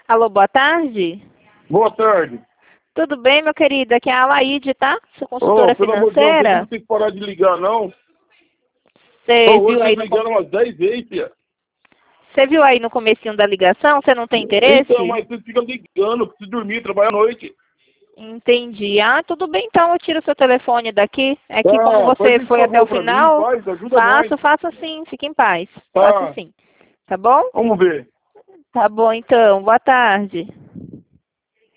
Alô, boa tarde. Boa tarde. Tudo bem, meu querido? Aqui é a Alaide, tá? Sou consultora Pelo amor de Deus, financeira. não tem que parar de ligar, não. Você viu Hoje aí vocês no, ligaram umas 10 vezes, tia. você viu aí no comecinho da ligação? Você não tem interesse? Então, mas vocês ficam ligando, preciso dormir, trabalhar à noite. Entendi. Ah, tudo bem, então eu tiro seu telefone daqui. É que como Faz você esse foi até o favor pra mim, final, faz, ajuda nós. faço sim, fique em paz. Faço Tá, sim. Tá bom? vamos ver. Tá bom, então. Boa tarde.